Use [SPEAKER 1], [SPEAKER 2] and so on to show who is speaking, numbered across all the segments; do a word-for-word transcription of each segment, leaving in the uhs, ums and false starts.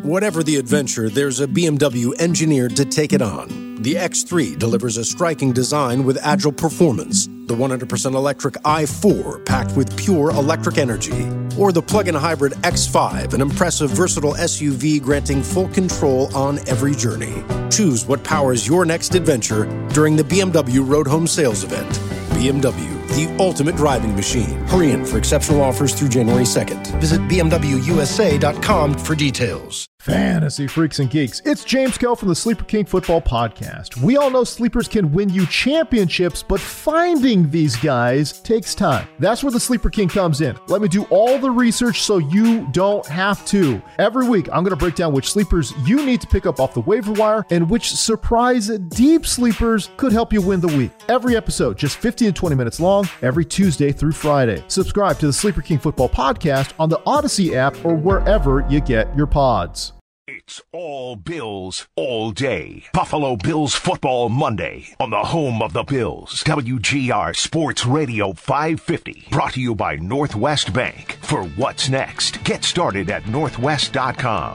[SPEAKER 1] Whatever the adventure, there's a B M W engineered to take it on. The X three delivers a striking design with agile performance. The one hundred percent electric i four, packed with pure electric energy. Or the plug-in hybrid X five, an impressive, versatile S U V granting full control on every journey. Choose what powers your next adventure during the B M W Road Home Sales Event. B M W, the ultimate driving machine. Hurry in for exceptional offers through January second. Visit b m w u s a dot com for details.
[SPEAKER 2] Fantasy freaks and geeks, it's James Kell from the Sleeper King Football Podcast. We all know sleepers can win you championships, but finding these guys takes time. That's where the Sleeper King comes in. Let me do all the research so you don't have to. Every week, I'm going to break down which sleepers you need to pick up off the waiver wire and which surprise deep sleepers could help you win the week. Every episode, just fifteen to twenty minutes long, every Tuesday through Friday. Subscribe to the Sleeper King Football Podcast on the Odyssey app or wherever you get your pods.
[SPEAKER 3] It's all Bills all day. Buffalo Bills Football Monday on the home of the Bills. W G R Sports Radio five fifty. Brought to you by Northwest Bank. For what's next, get started at northwest dot com.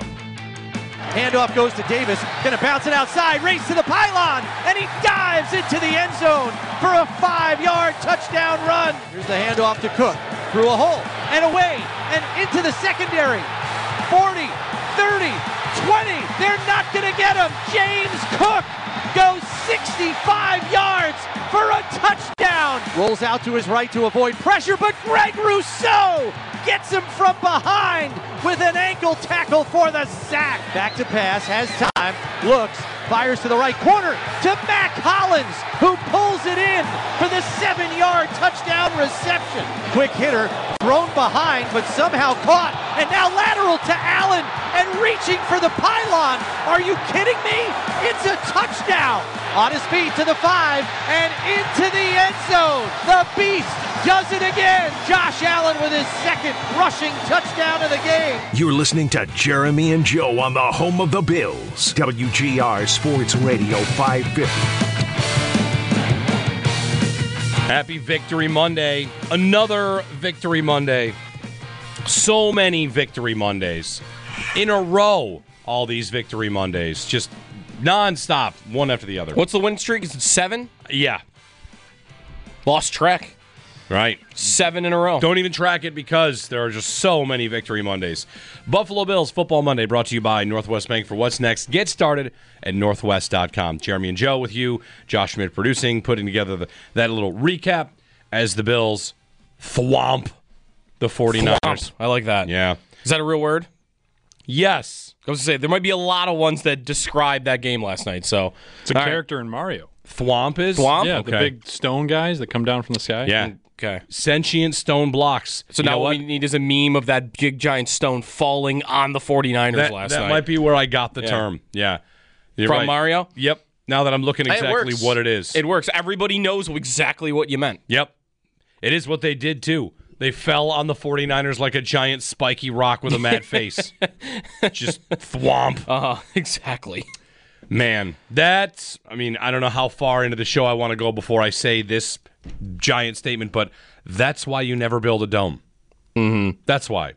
[SPEAKER 4] Handoff goes to Davis. Gonna bounce it outside. Race to the pylon. And he dives into the end zone for a five-yard touchdown run. Here's the handoff to Cook. Through a hole and away and into the secondary. forty, thirty, twenty. They're not going to get him. James Cook goes sixty-five yards for a touchdown. Rolls out to his right to avoid pressure, but Greg Rousseau gets him from behind with an ankle tackle for the sack. Back to pass, has time, looks, fires to the right corner to Mac Hollins, who pulls it in for the seven-yard touchdown reception. Quick hitter, thrown behind, but somehow caught, and now lateral to Allen, and reaching for the pylon. Are you kidding me? It's a touchdown. On his feet to the five, and into the end zone. The Beast does it again. Josh Allen with his second rushing touchdown of the game.
[SPEAKER 3] You're listening to Jeremy and Joe on the home of the Bills. W G R Sports Radio five fifty.
[SPEAKER 5] Happy Victory Monday. Another Victory Monday. So many Victory Mondays. In a row, all these Victory Mondays. Just nonstop, one after the other.
[SPEAKER 6] What's the win streak? Is it seven?
[SPEAKER 5] Yeah.
[SPEAKER 6] Lost track.
[SPEAKER 5] Right.
[SPEAKER 6] Seven in a row.
[SPEAKER 5] Don't even track it because there are just so many Victory Mondays. Buffalo Bills Football Monday brought to you by Northwest Bank. For what's next, get started at northwest dot com. Jeremy and Joe with you. Josh Schmidt producing, putting together the, that little recap as the Bills thwomp the 49ers.
[SPEAKER 6] Thwomp. I like that.
[SPEAKER 5] Yeah.
[SPEAKER 6] Is that a real word?
[SPEAKER 5] Yes.
[SPEAKER 6] I was going to say, there might be a lot of ones that describe that game last night. So
[SPEAKER 7] It's a
[SPEAKER 6] all
[SPEAKER 7] character
[SPEAKER 6] right.
[SPEAKER 7] in Mario.
[SPEAKER 5] Thwomp is?
[SPEAKER 6] Thwomp?
[SPEAKER 7] Yeah,
[SPEAKER 5] Okay.
[SPEAKER 7] the big stone guys that come down from the sky.
[SPEAKER 5] Yeah.
[SPEAKER 6] Okay.
[SPEAKER 5] Sentient stone blocks.
[SPEAKER 6] So
[SPEAKER 5] You
[SPEAKER 6] now
[SPEAKER 5] know
[SPEAKER 6] what
[SPEAKER 5] what?
[SPEAKER 6] we need is a meme of that big giant stone falling on the 49ers
[SPEAKER 5] That,
[SPEAKER 6] last
[SPEAKER 5] that
[SPEAKER 6] night.
[SPEAKER 5] might be where I got the
[SPEAKER 6] Yeah.
[SPEAKER 5] term. Yeah. You're
[SPEAKER 6] From
[SPEAKER 5] right.
[SPEAKER 6] Mario?
[SPEAKER 5] Yep. Now that I'm looking
[SPEAKER 6] It
[SPEAKER 5] exactly
[SPEAKER 6] works.
[SPEAKER 5] what it is.
[SPEAKER 6] It works. Everybody knows exactly what you meant.
[SPEAKER 5] Yep. It is what they did, too. They fell on the 49ers like a giant spiky rock with a mad face. Just thwomp.
[SPEAKER 6] Uh-huh. Exactly.
[SPEAKER 5] Man, that's, I mean, I don't know how far into the show I want to go before I say this giant statement, but that's why you never build a dome.
[SPEAKER 6] Mm-hmm.
[SPEAKER 5] That's why.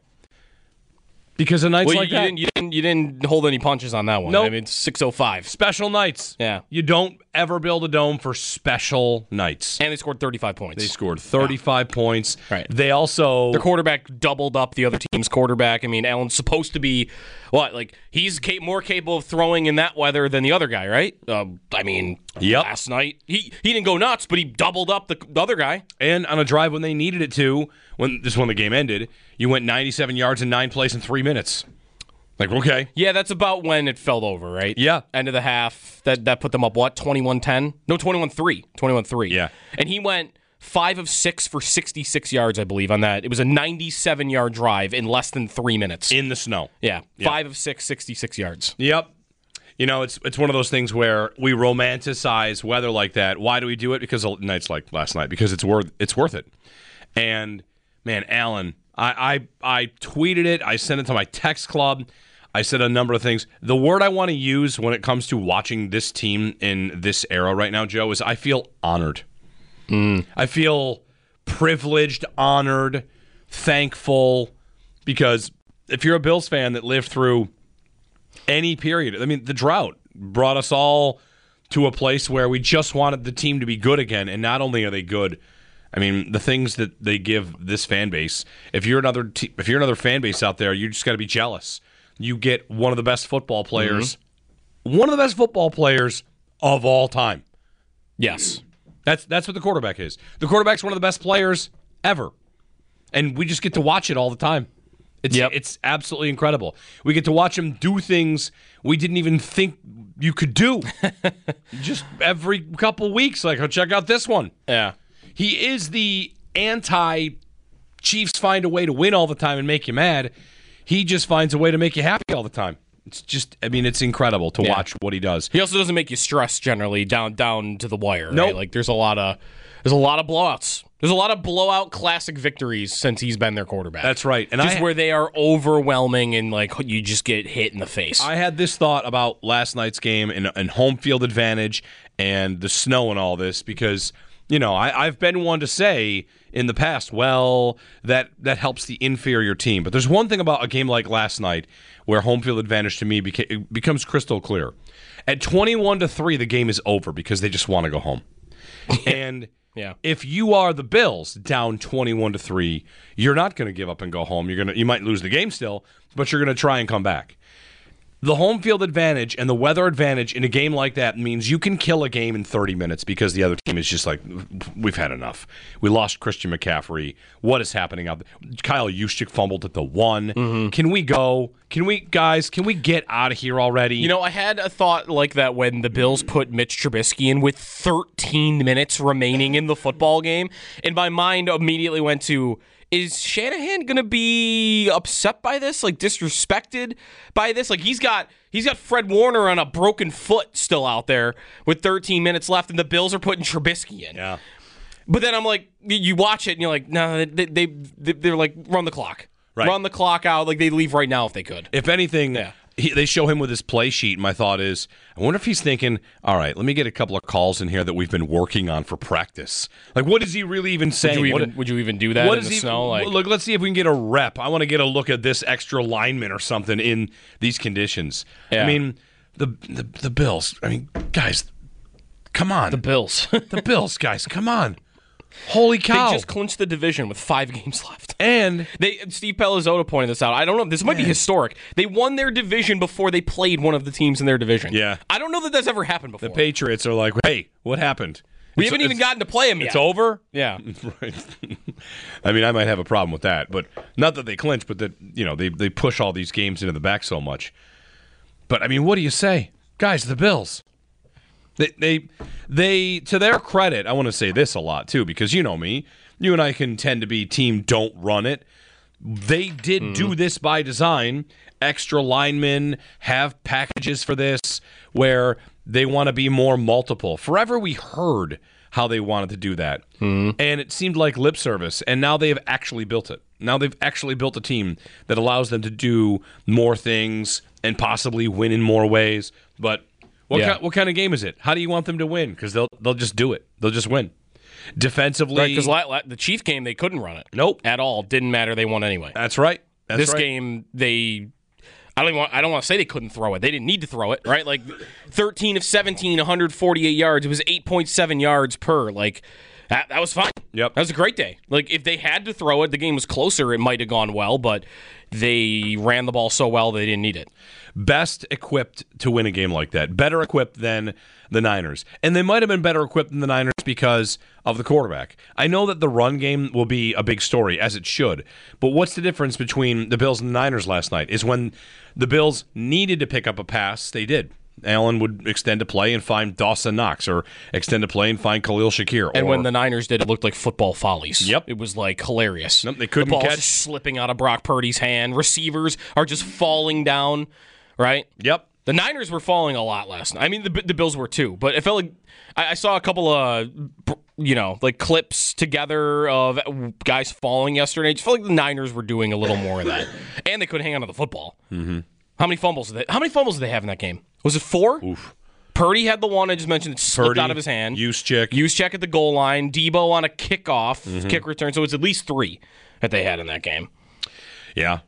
[SPEAKER 5] Because of nights
[SPEAKER 6] Well,
[SPEAKER 5] like
[SPEAKER 6] you,
[SPEAKER 5] that.
[SPEAKER 6] didn't, you, didn't, you didn't hold any punches on that one.
[SPEAKER 5] Nope.
[SPEAKER 6] I mean, it's six oh five.
[SPEAKER 5] Special nights.
[SPEAKER 6] Yeah.
[SPEAKER 5] You don't ever build a dome for special nights.
[SPEAKER 6] And they scored thirty-five points.
[SPEAKER 5] They scored thirty-five yeah. points.
[SPEAKER 6] Right.
[SPEAKER 5] They also...
[SPEAKER 6] Their quarterback doubled up the other team's quarterback. I mean, Allen's supposed to be, what, like, he's ca- more capable of throwing in that weather than the other guy, right? Uh, I mean,
[SPEAKER 5] yep.
[SPEAKER 6] last night, he, he didn't go nuts, but he doubled up the, the other guy.
[SPEAKER 5] And on a drive when they needed it to, when just when the game ended, you went ninety-seven yards in nine plays in three minutes. Like, okay.
[SPEAKER 6] Yeah, that's about when it fell over, right?
[SPEAKER 5] Yeah.
[SPEAKER 6] End of the half. That that put them up, what, twenty-one ten? No, twenty-one three. twenty-one three.
[SPEAKER 5] Yeah.
[SPEAKER 6] And he went five of six for sixty-six yards, I believe, on that. It was a ninety-seven-yard drive in less than three minutes.
[SPEAKER 5] In the snow.
[SPEAKER 6] Yeah.
[SPEAKER 5] Yep.
[SPEAKER 6] Five of six, sixty-six yards.
[SPEAKER 5] Yep. You know, it's it's one of those things where we romanticize weather like that. Why do we do it? Because of nights like last night. Because it's worth it's worth it. And, man, Allen, I, I, I tweeted it. I sent it to my text club. I said a number of things. The word I want to use when it comes to watching this team in this era right now, Joe, is I feel honored.
[SPEAKER 6] Mm.
[SPEAKER 5] I feel privileged, honored, thankful, because if you're a Bills fan that lived through any period. I mean, the drought brought us all to a place where we just wanted the team to be good again, and not only are they good, I mean, the things that they give this fan base. If you're another, te- if you're another fan base out there, you just got to be jealous. You get one of the best football players, mm-hmm. one of the best football players of all time.
[SPEAKER 6] Yes,
[SPEAKER 5] that's that's what the quarterback is. The quarterback's one of the best players ever, and we just get to watch it all the time. It's yep. it's absolutely incredible. We get to watch him do things we didn't even think you could do. Just every couple weeks, like, oh, check out this one.
[SPEAKER 6] Yeah.
[SPEAKER 5] He is the anti-Chiefs find a way to win all the time and make you mad. He just finds a way to make you happy all the time. It's just, I mean, it's incredible to yeah. watch what he does.
[SPEAKER 6] He also doesn't make you stressed generally down down to the wire.
[SPEAKER 5] No,
[SPEAKER 6] nope. right? Like there's a lot of there's a lot of blowouts. There's a lot of blowout classic victories since he's been their quarterback.
[SPEAKER 5] That's right.
[SPEAKER 6] And just I, where they are overwhelming and like you just get hit in the face.
[SPEAKER 5] I had this thought about last night's game and, and home field advantage and the snow and all this because, you know, I, I've been one to say in the past, well, that, that helps the inferior team. But there's one thing about a game like last night where home field advantage to me beca- becomes crystal clear. At twenty-one to three, the game is over because they just want to go home. And
[SPEAKER 6] yeah.
[SPEAKER 5] if you are the Bills down twenty-one to three, you're not going to give up and go home. You're going to you might lose the game still, but you're going to try and come back. The home field advantage and the weather advantage in a game like that means you can kill a game in thirty minutes because the other team is just like, we've had enough. We lost Christian McCaffrey. What is happening out there? Kyle Juszczyk fumbled at the one. Mm-hmm. Can we go? Can we, guys, can we get out of here already?
[SPEAKER 6] You know, I had a thought like that when the Bills put Mitch Trubisky in with thirteen minutes remaining in the football game, and my mind immediately went to, is Shanahan going to be upset by this, like disrespected by this? Like he's got he's got Fred Warner on a broken foot still out there with thirteen minutes left, and the Bills are putting Trubisky in.
[SPEAKER 5] Yeah.
[SPEAKER 6] But then I'm like, you watch it, and you're like, no, they, they, they, they're like, run the clock.
[SPEAKER 5] Right.
[SPEAKER 6] Run the clock out. Like they leave right now if they could.
[SPEAKER 5] If anything, yeah. he, they show him with his play sheet. My thought is, I wonder if he's thinking, all right, let me get a couple of calls in here that we've been working on for practice. Like, what is he really even saying?
[SPEAKER 6] Would you even,
[SPEAKER 5] what,
[SPEAKER 6] would you even do that
[SPEAKER 5] what
[SPEAKER 6] in the
[SPEAKER 5] he,
[SPEAKER 6] snow? Like,
[SPEAKER 5] look, let's see if we can get a rep. I want to get a look at this extra lineman or something in these conditions. Yeah. I mean, the, the the Bills. I mean, guys, come on.
[SPEAKER 6] The Bills.
[SPEAKER 5] the Bills, guys, come on. Holy cow.
[SPEAKER 6] They just clinched the division with five games left.
[SPEAKER 5] And
[SPEAKER 6] they Steve Palazzolo pointed this out. I don't know. This might man. be historic. They won their division before they played one of the teams in their division.
[SPEAKER 5] Yeah.
[SPEAKER 6] I don't know that that's ever happened before.
[SPEAKER 5] The Patriots are like, hey, what happened?
[SPEAKER 6] We
[SPEAKER 5] it's,
[SPEAKER 6] haven't even gotten to play them yet.
[SPEAKER 5] It's over?
[SPEAKER 6] Yeah.
[SPEAKER 5] Right. I mean, I might have a problem with that, but not that they clinch, but that, you know, they, they push all these games into the back so much. But, I mean, what do you say? Guys, the Bills. They, they, they, to their credit, I want to say this a lot, too, because you know me. You and I can tend to be team don't run it. They did mm-hmm. do this by design. Extra linemen have packages for this where they want to be more multiple. Forever we heard how they wanted to do that. Mm-hmm. And it seemed like lip service. And now they have actually built it. Now they've actually built a team that allows them to do more things and possibly win in more ways. But What, yeah. kind, what kind of game is it? How do you want them to win? Because they'll they'll just do it. They'll just win. Defensively,
[SPEAKER 6] right? Because the Chief game they couldn't run it.
[SPEAKER 5] Nope,
[SPEAKER 6] at all. Didn't matter. They won anyway.
[SPEAKER 5] That's right. That's
[SPEAKER 6] this
[SPEAKER 5] right.
[SPEAKER 6] game they, I don't even want, I don't want to say they couldn't throw it. They didn't need to throw it. Right? Like thirteen of seventeen, one hundred forty-eight yards. It was eight point seven yards per. Like that, that was fine.
[SPEAKER 5] Yep,
[SPEAKER 6] that was a great day. Like if they had to throw it, the game was closer. It might have gone well, but they ran the ball so well they didn't need it.
[SPEAKER 5] Best equipped to win a game like that. Better equipped than the Niners. And they might have been better equipped than the Niners because of the quarterback. I know that the run game will be a big story, as it should. But what's the difference between the Bills and the Niners last night is when the Bills needed to pick up a pass, they did. Allen would extend a play and find Dawson Knox, or extend a play and find Khalil Shakir.
[SPEAKER 6] And
[SPEAKER 5] or,
[SPEAKER 6] when the Niners did, it looked like football follies.
[SPEAKER 5] Yep.
[SPEAKER 6] It was like hilarious.
[SPEAKER 5] Nope, they couldn't
[SPEAKER 6] the ball's
[SPEAKER 5] catch.
[SPEAKER 6] Just slipping out of Brock Purdy's hand. Receivers are just falling down, right?
[SPEAKER 5] Yep.
[SPEAKER 6] The Niners were falling a lot last night. I mean, the, the Bills were too, but it felt like I, I saw a couple of, you know, like clips together of guys falling yesterday. I just felt like the Niners were doing a little more of that. And they couldn't hang on to the football.
[SPEAKER 5] Mm-hmm.
[SPEAKER 6] How many fumbles did they, how many fumbles did they have in that game? Was it four?
[SPEAKER 5] Oof.
[SPEAKER 6] Purdy had the one I just mentioned that slipped
[SPEAKER 5] Purdy,
[SPEAKER 6] out of his hand.
[SPEAKER 5] Juszczyk.
[SPEAKER 6] Juszczyk at the goal line. Debo on a kickoff,
[SPEAKER 5] mm-hmm.
[SPEAKER 6] kick return. So it's at least three that they had in that game.
[SPEAKER 5] Yeah.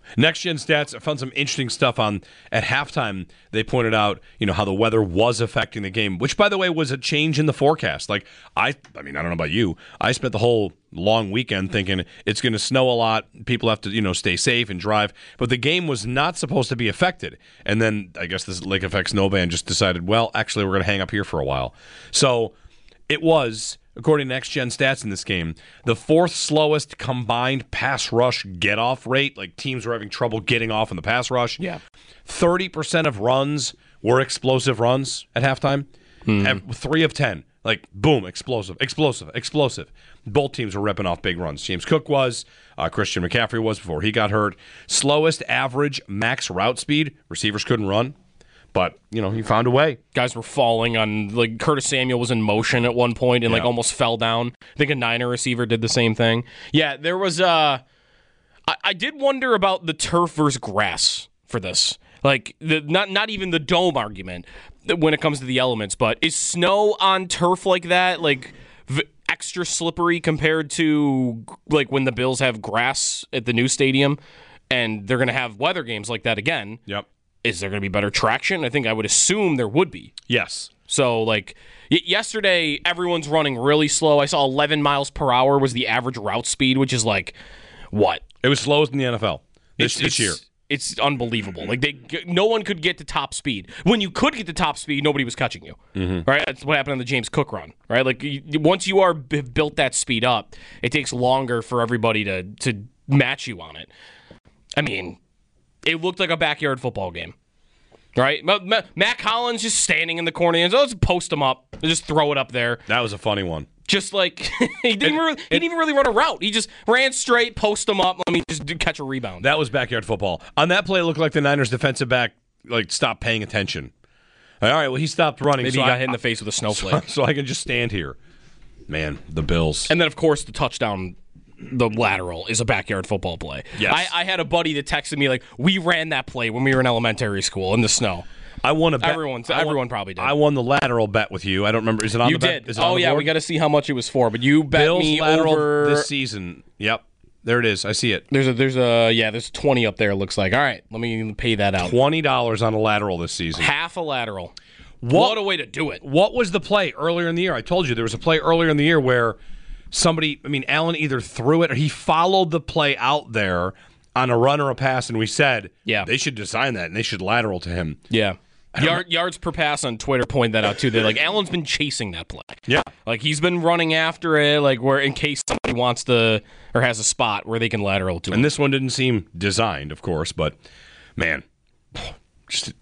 [SPEAKER 5] Next Gen Stats, I found some interesting stuff on at halftime. They pointed out, you know, how the weather was affecting the game, which, by the way, was a change in the forecast. Like, I I mean, I don't know about you. I spent the whole long weekend thinking it's going to snow a lot. People have to, you know, stay safe and drive. But the game was not supposed to be affected. And then I guess this Lake Effect Snowband just decided, well, actually, we're going to hang up here for a while. So it was, according to Next Gen Stats in this game, the fourth slowest combined pass rush get-off rate. Like, teams were having trouble getting off in the pass rush.
[SPEAKER 6] Yeah.
[SPEAKER 5] thirty percent of runs were explosive runs at halftime. Mm. Three of ten. Like, boom, explosive, explosive, explosive. Both teams were ripping off big runs. James Cook was. Uh, Christian McCaffrey was before he got hurt. Slowest average max route speed. Receivers couldn't run. But, you know, he found a way.
[SPEAKER 6] Guys were falling on, like, Curtis Samuel was in motion at one point and, yeah. like, almost fell down. I think a Niner receiver did the same thing. Yeah, there was, uh, I, I did wonder about the turf versus grass for this. Like, the, not not even the dome argument when it comes to the elements, but is snow on turf like that, like, v- extra slippery compared to, like, when the Bills have grass at the new stadium and they're going to have weather games like that again?
[SPEAKER 5] Yep.
[SPEAKER 6] Is there going to be better traction? I think I would assume there would be.
[SPEAKER 5] Yes.
[SPEAKER 6] So, like, y- yesterday, everyone's running really slow. I saw eleven miles per hour was the average route speed, which is like, what?
[SPEAKER 5] It was slowest in the N F L this,
[SPEAKER 6] it's,
[SPEAKER 5] this year.
[SPEAKER 6] It's unbelievable. Like, they, no one could get to top speed. When you could get to top speed, nobody was catching you. Mm-hmm. Right? That's what happened on the James Cook run. Right? Like, you, once you are b- built that speed up, it takes longer for everybody to to match you on it. I mean, it looked like a backyard football game. Right? Matt Collins just standing in the corner. And let's post him up. Just throw it up there.
[SPEAKER 5] That was a funny one.
[SPEAKER 6] Just like, he didn't, it, really, he didn't even really run a route. He just ran straight, post him up, let me just catch a rebound.
[SPEAKER 5] That was backyard football. On that play, it looked like the Niners defensive back like stopped paying attention. Like, all right, well, he stopped running.
[SPEAKER 6] Maybe
[SPEAKER 5] so
[SPEAKER 6] he got
[SPEAKER 5] I,
[SPEAKER 6] hit in the face with a snowflake.
[SPEAKER 5] So, so I can just stand here. Man, the Bills.
[SPEAKER 6] And then, of course, the touchdown, the lateral, is a backyard football play.
[SPEAKER 5] Yes.
[SPEAKER 6] I, I had a buddy that texted me, like, we ran that play when we were in elementary school in the snow.
[SPEAKER 5] I won a bet.
[SPEAKER 6] Everyone,
[SPEAKER 5] I
[SPEAKER 6] everyone
[SPEAKER 5] won,
[SPEAKER 6] probably did.
[SPEAKER 5] I won the lateral bet with you. I don't remember. Is it on
[SPEAKER 6] you
[SPEAKER 5] the
[SPEAKER 6] did.
[SPEAKER 5] bet? Is it
[SPEAKER 6] oh,
[SPEAKER 5] on the
[SPEAKER 6] yeah,
[SPEAKER 5] board?
[SPEAKER 6] we got to see how much it was for. But you bet
[SPEAKER 5] Bills
[SPEAKER 6] me
[SPEAKER 5] lateral
[SPEAKER 6] over
[SPEAKER 5] this season. Yep. There it is. I see it.
[SPEAKER 6] There's a, there's a, yeah, there's twenty up there, it looks like. All right, let me pay that out.
[SPEAKER 5] twenty dollars on a lateral this season.
[SPEAKER 6] Half a lateral.
[SPEAKER 5] What,
[SPEAKER 6] what a way to do it.
[SPEAKER 5] What was the play earlier in the year? I told you there was a play earlier in the year where somebody, I mean, Allen either threw it or he followed the play out there on a run or a pass, and we said,
[SPEAKER 6] yeah,
[SPEAKER 5] they should design that and they should lateral to him.
[SPEAKER 6] Yeah. Yard, yards per pass on Twitter point that out too. They're like, Allen's been chasing that play.
[SPEAKER 5] Yeah,
[SPEAKER 6] like he's been running after it, like where in case somebody wants to or has a spot where they can lateral to.
[SPEAKER 5] And
[SPEAKER 6] him.
[SPEAKER 5] this one didn't seem designed, of course, but man, just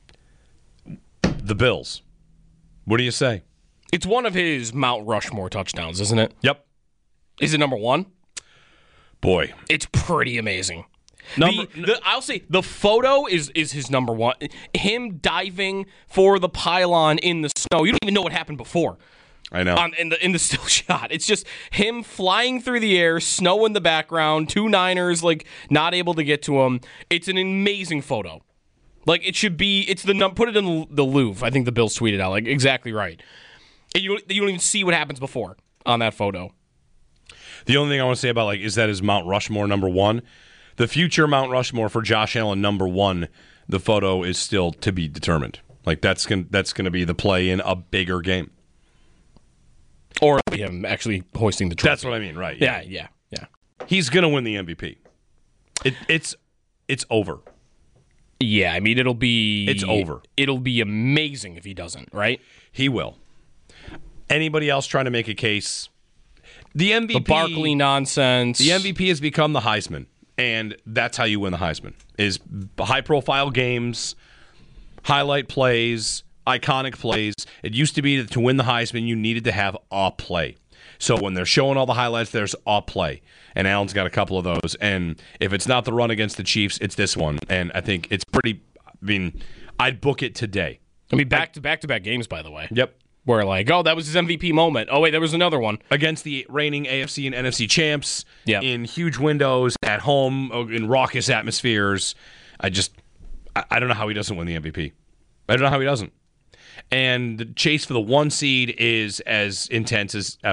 [SPEAKER 5] the Bills. What do you say?
[SPEAKER 6] It's one of his Mount Rushmore touchdowns, isn't it?
[SPEAKER 5] Yep.
[SPEAKER 6] Is it number one?
[SPEAKER 5] Boy,
[SPEAKER 6] it's pretty amazing.
[SPEAKER 5] Number,
[SPEAKER 6] the, the, I'll say the photo is is his number one. Him diving for the pylon in the snow. You don't even know what happened before.
[SPEAKER 5] I know.
[SPEAKER 6] On, in the in the still shot, it's just him flying through the air, snow in the background, two Niners like not able to get to him. It's an amazing photo. Like it should be. It's the num. Put it in the Louvre. I think the Bills tweeted out like exactly right. And you you don't even see what happens before on that photo.
[SPEAKER 5] The only thing I want to say about like is that is Mount Rushmore number one. The future Mount Rushmore for Josh Allen, number one, the photo is still to be determined. Like, that's going that's going to be the play in a bigger game.
[SPEAKER 6] Or him actually hoisting the trophy.
[SPEAKER 5] That's what I mean, right.
[SPEAKER 6] Yeah, yeah, yeah. yeah.
[SPEAKER 5] He's going to win the M V P. It, it's it's over.
[SPEAKER 6] Yeah, I mean, it'll be...
[SPEAKER 5] It's over.
[SPEAKER 6] It'll be amazing if he doesn't, right?
[SPEAKER 5] He will. Anybody else trying to make a case? The M V P...
[SPEAKER 6] The Barkley nonsense.
[SPEAKER 5] The M V P has become the Heisman. And that's how you win the Heisman, is high-profile games, highlight plays, iconic plays. It used to be that to win the Heisman, you needed to have a play. So when they're showing all the highlights, there's a play. And Allen's got a couple of those. And if it's not the run against the Chiefs, it's this one. And I think it's pretty, I mean, I'd book it today.
[SPEAKER 6] I mean, back to back-to-back games, by the way.
[SPEAKER 5] Yep.
[SPEAKER 6] Where like, oh, that was his M V P moment. Oh, wait, there was another one.
[SPEAKER 5] Against the reigning A F C and N F C champs,
[SPEAKER 6] yep.
[SPEAKER 5] in huge windows, at home, in raucous atmospheres. I just, I don't know how he doesn't win the M V P. I don't know how he doesn't. And the chase for the one seed is as intense as ever.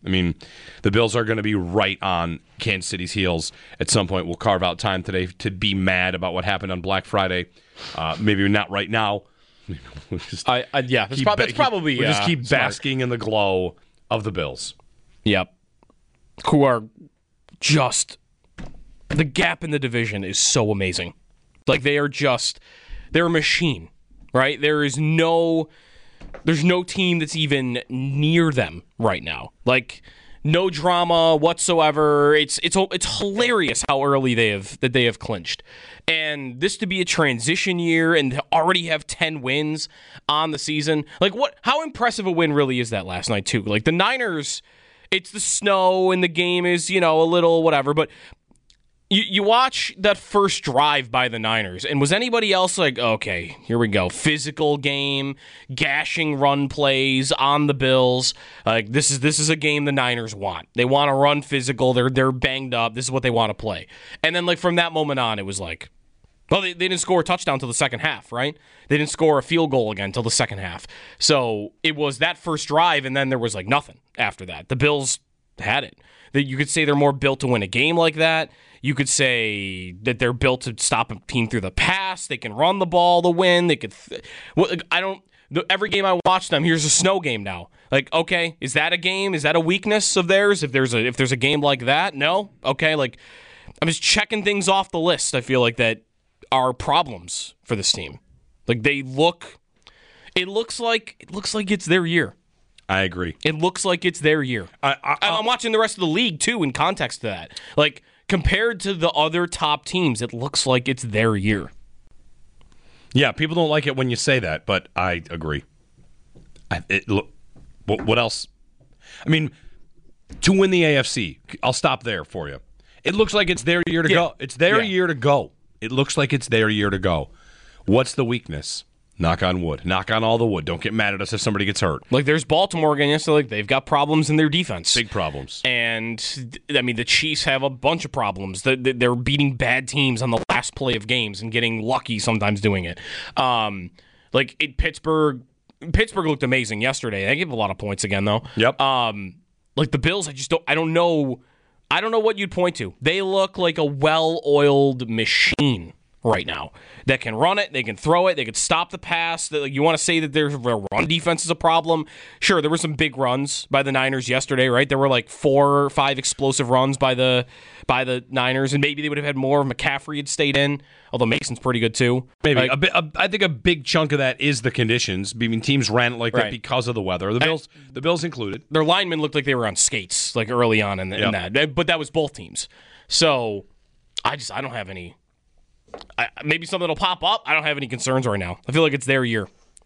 [SPEAKER 5] I mean, the Bills are going to be right on Kansas City's heels at some point. We'll carve out time today to be mad about what happened on Black Friday. Uh, maybe not right now.
[SPEAKER 6] We'll just I, I, yeah, that's, prob- that's probably
[SPEAKER 5] We'll just
[SPEAKER 6] uh,
[SPEAKER 5] keep
[SPEAKER 6] smart.
[SPEAKER 5] basking in the glow of the Bills.
[SPEAKER 6] Yep. Who are just... The gap in the division is so amazing. Like, they are just... They're a machine, right? There is no... There's no team that's even near them right now. Like, no drama whatsoever. It's it's it's hilarious how early they have that they have clinched. And this to be a transition year and to already have ten wins on the season. Like, what? How impressive a win really is that last night, too? Like, the Niners... It's the snow and the game is, you know, a little whatever. But you, you watch that first drive by the Niners, and was anybody else like, okay, here we go. Physical game, gashing run plays on the Bills. Like this is this is a game the Niners want. They want to run physical. They're they're banged up. This is what they want to play. And then like from that moment on, it was like, well, they, they didn't score a touchdown till the second half, right? They didn't score a field goal again till the second half. So it was that first drive, and then there was like nothing after that. The Bills had it. That you could say they're more built to win a game like that. You could say that they're built to stop a team through the pass. They can run the ball to win. They could. Th- well, I don't. The, every game I watch them, here's a snow game now. Like, okay, is that a game? Is that a weakness of theirs? If there's a if there's a game like that, no. Okay, like I'm just checking things off the list. I feel like that are problems for this team. Like they look. It looks like it looks like it's their year.
[SPEAKER 5] I agree.
[SPEAKER 6] It looks like it's their year.
[SPEAKER 5] I, I,
[SPEAKER 6] I'm watching the rest of the league too in context to that. Like. Compared to the other top teams, it looks like it's their year.
[SPEAKER 5] Yeah, people don't like it when you say that, but I agree. I, it, look, what, what else? I mean, to win the A F C, I'll stop there for you. It looks like it's their year to
[SPEAKER 6] yeah.
[SPEAKER 5] go. It's their
[SPEAKER 6] yeah.
[SPEAKER 5] year to go. It looks like it's their year to go. What's the weakness? Knock on wood. Knock on all the wood. Don't get mad at us if somebody gets hurt.
[SPEAKER 6] Like, there's Baltimore again yesterday. Like, they've got problems in their defense.
[SPEAKER 5] Big problems.
[SPEAKER 6] And, I mean, the Chiefs have a bunch of problems. They're beating bad teams on the last play of games and getting lucky sometimes doing it. Um, like, it, Pittsburgh Pittsburgh looked amazing yesterday. They gave a lot of points again, though.
[SPEAKER 5] Yep.
[SPEAKER 6] Um, like, the Bills, I just don't, I don't know, I don't know what you'd point to. They look like a well-oiled machine right now that can run it, they can throw it, they can stop the pass. You want to say that their run defense is a problem? Sure, there were some big runs by the Niners yesterday, right? There were like four or five explosive runs by the by the Niners, and maybe they would have had more if McCaffrey had stayed in, although Mason's pretty good too.
[SPEAKER 5] Maybe.
[SPEAKER 6] Like,
[SPEAKER 5] a bit, a, I think a big chunk of that is the conditions. I mean, teams ran it like
[SPEAKER 6] right.
[SPEAKER 5] that because of the weather. The Bills, and the Bills included.
[SPEAKER 6] Their linemen looked like they were on skates like early on in, the,
[SPEAKER 5] yep.
[SPEAKER 6] in that, but that was both teams. So I just I don't have any. I, maybe something will pop up. I don't have any concerns right now. I feel like it's their year.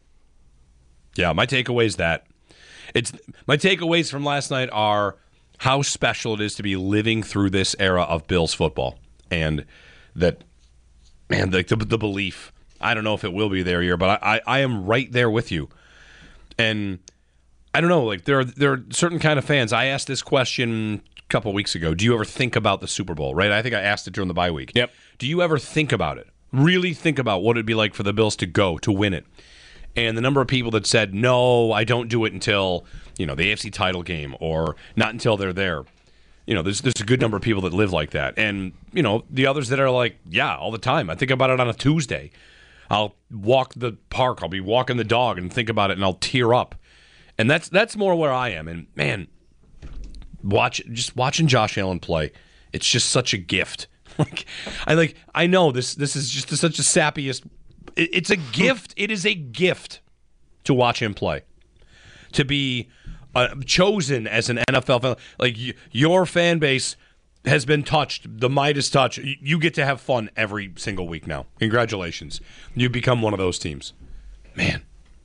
[SPEAKER 5] Yeah, my takeaway is that it's my takeaways from last night are how special it is to be living through this era of Bills football, and that man, the the, the belief. I don't know if it will be their year, but I, I, I am right there with you. And I don't know, like there are there are certain kind of fans. I asked this question a couple weeks ago. Do you ever think about the Super Bowl? Right? I think I asked it during the bye week.
[SPEAKER 6] Yep.
[SPEAKER 5] Do you ever think about it? Really think about what it'd be like for the Bills to go, to win it? And the number of people that said, no, I don't do it until, you know, the A F C title game or not until they're there. You know, there's there's a good number of people that live like that. And, you know, the others that are like, yeah, all the time. I think about it on a Tuesday. I'll walk the park. I'll be walking the dog and think about it and I'll tear up. And that's that's more where I am. And, man, watch just watching Josh Allen play, it's just such a gift. Like I like I know this this is just such a sappiest it, it's a gift it is a gift to watch him play, to be uh, chosen as an N F L fan. Like y- your fan base has been touched, the Midas touch. You, you get to have fun every single week now. Congratulations, you've become one of those teams. Man,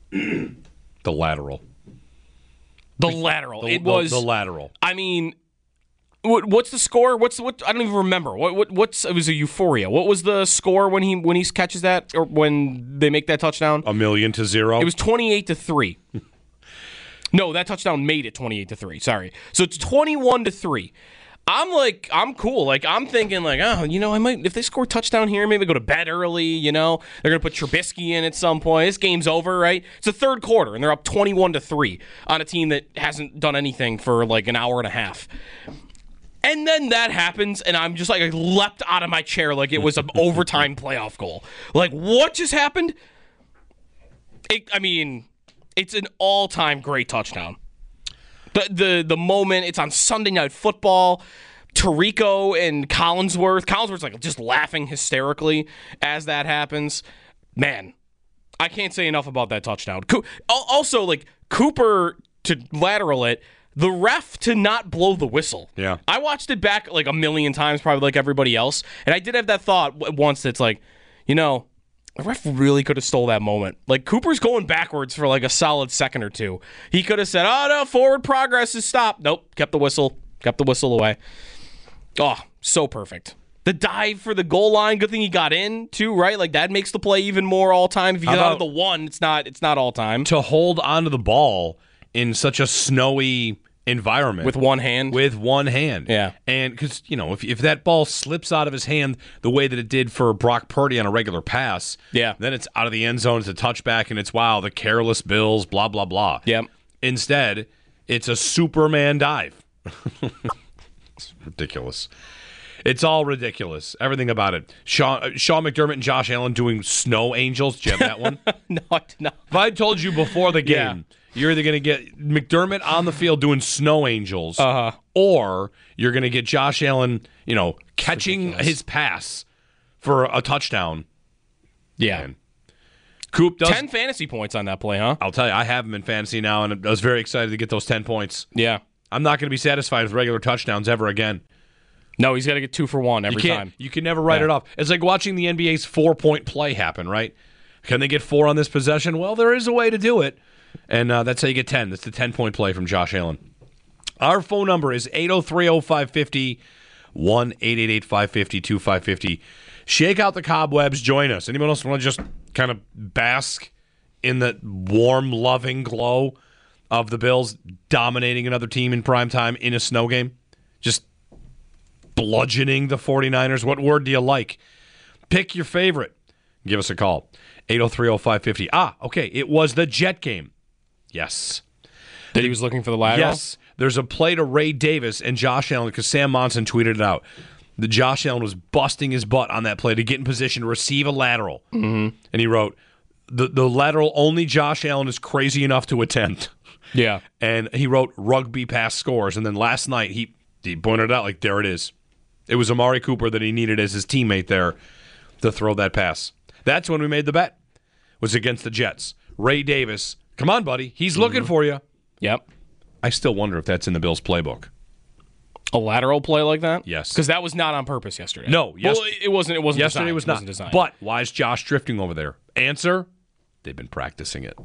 [SPEAKER 5] the lateral
[SPEAKER 6] the lateral
[SPEAKER 5] the,
[SPEAKER 6] it
[SPEAKER 5] the,
[SPEAKER 6] was
[SPEAKER 5] the lateral
[SPEAKER 6] I mean, What, what's the score? What's what? I don't even remember. What? What? What's? It was a euphoria. What was the score when he when he catches that or when they make that touchdown?
[SPEAKER 5] A million to zero.
[SPEAKER 6] It was twenty-eight to three. No, that touchdown made it twenty-eight to three. Sorry. So it's twenty-one to three. I'm like, I'm cool. Like, I'm thinking, like, oh, you know, I might, if they score a touchdown here, maybe go to bed early, you know? They're going to put Trubisky in at some point. This game's over, right? It's the third quarter, and they're up twenty-one to three on a team that hasn't done anything for like an hour and a half. And then that happens, and I'm just like, I leapt out of my chair like it was an overtime playoff goal. Like, what just happened? It, I mean, it's an all-time great touchdown. The, the the moment, it's on Sunday Night Football. Tirico and Collinsworth. Collinsworth's like just laughing hysterically as that happens. Man, I can't say enough about that touchdown. Co- also, like, Cooper to lateral it, the ref to not blow the whistle.
[SPEAKER 5] Yeah.
[SPEAKER 6] I watched it back like a million times, probably like everybody else, and I did have that thought once that's like, you know, the ref really could have stole that moment. Like, Cooper's going backwards for like a solid second or two. He could have said, oh, no, forward progress is stopped. Nope, kept the whistle, kept the whistle away. Oh, so perfect. The dive for the goal line, good thing he got in too, right? Like, that makes the play even more all-time. If you get out of the one, it's not it's not all-time.
[SPEAKER 5] To hold onto the ball in such a snowy environment.
[SPEAKER 6] With one hand?
[SPEAKER 5] With one hand.
[SPEAKER 6] Yeah.
[SPEAKER 5] And because, you know, if if that ball slips out of his hand the way that it did for Brock Purdy on a regular pass,
[SPEAKER 6] yeah,
[SPEAKER 5] then it's out of the end zone, it's a touchback, and it's, wow, the careless Bills, blah, blah, blah.
[SPEAKER 6] Yep.
[SPEAKER 5] Instead, it's a Superman dive. It's ridiculous. It's all ridiculous. Everything about it. Sean, Sean McDermott and Josh Allen doing snow angels. Did you have that one?
[SPEAKER 6] No, I did not.
[SPEAKER 5] If I told you before the game, yeah, you're either going to get McDermott on the field doing snow angels,
[SPEAKER 6] uh-huh,
[SPEAKER 5] or you're going to get Josh Allen, you know, catching his pass for a touchdown.
[SPEAKER 6] Yeah.
[SPEAKER 5] And Coop does
[SPEAKER 6] ten fantasy points on that play, huh?
[SPEAKER 5] I'll tell you, I have him in fantasy now, and I was very excited to get those ten points.
[SPEAKER 6] Yeah.
[SPEAKER 5] I'm not going to be satisfied with regular touchdowns ever again.
[SPEAKER 6] No, he's got to get two for one every
[SPEAKER 5] you can't,
[SPEAKER 6] time.
[SPEAKER 5] You can never write
[SPEAKER 6] yeah.
[SPEAKER 5] it off. It's like watching the N B A's four-point play happen, right? Can they get four on this possession? Well, there is a way to do it, and uh, that's how you get ten. That's the ten-point play from Josh Allen. Our phone number is eight oh three oh five five oh, one eight eight eight five five oh two five five oh. Shake out the cobwebs. Join us. Anyone else want to just kind of bask in the warm, loving glow of the Bills dominating another team in primetime in a snow game? Just bludgeoning the 49ers. What word do you like? Pick your favorite. Give us a call. eight oh three oh five five oh. Ah, okay. It was the Jet game. Yes.
[SPEAKER 6] That he was looking for the lateral?
[SPEAKER 5] Yes. There's a play to Ray Davis and Josh Allen, because Sam Monson tweeted it out. The Josh Allen was busting his butt on that play to get in position to receive a lateral.
[SPEAKER 6] Mm-hmm.
[SPEAKER 5] And he wrote, the, the lateral only Josh Allen is crazy enough to attempt.
[SPEAKER 6] Yeah.
[SPEAKER 5] And he wrote rugby pass scores. And then last night he, he pointed it out like, there it is. It was Amari Cooper that he needed as his teammate there to throw that pass. That's when we made the bet. Was against the Jets. Ray Davis, come on, buddy. He's mm-hmm. looking for you.
[SPEAKER 6] Yep.
[SPEAKER 5] I still wonder if that's in the Bills' playbook.
[SPEAKER 6] A lateral play like that?
[SPEAKER 5] Yes.
[SPEAKER 6] Because that was not on purpose yesterday.
[SPEAKER 5] No. Yes,
[SPEAKER 6] well, it wasn't. It wasn't.
[SPEAKER 5] Yesterday
[SPEAKER 6] designed.
[SPEAKER 5] was
[SPEAKER 6] It
[SPEAKER 5] not.
[SPEAKER 6] wasn't designed.
[SPEAKER 5] But why is Josh drifting over there? Answer: they've been practicing it.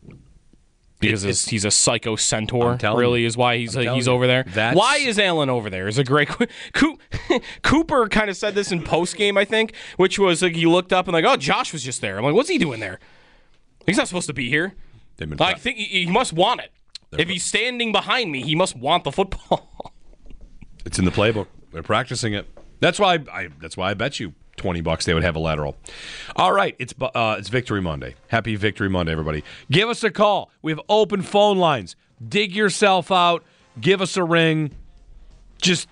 [SPEAKER 6] Because
[SPEAKER 5] it's,
[SPEAKER 6] he's a psycho centaur. Really,
[SPEAKER 5] you.
[SPEAKER 6] is why he's uh, he's
[SPEAKER 5] you.
[SPEAKER 6] over there.
[SPEAKER 5] That's...
[SPEAKER 6] Why is Allen over there? Is a great. Coop, Cooper kind of said this in post game, I think, which was like he looked up and like, oh, Josh was just there. I'm like, what's he doing there? He's not supposed to be here.
[SPEAKER 5] They've been
[SPEAKER 6] I think he, he must want it. They're if he's standing behind me, he must want the football.
[SPEAKER 5] It's in the playbook. They're practicing it. That's why I, I that's why I bet you twenty bucks they would have a lateral. All right, it's uh, it's Victory Monday. Happy Victory Monday, everybody. Give us a call. We have open phone lines. Dig yourself out. Give us a ring. Just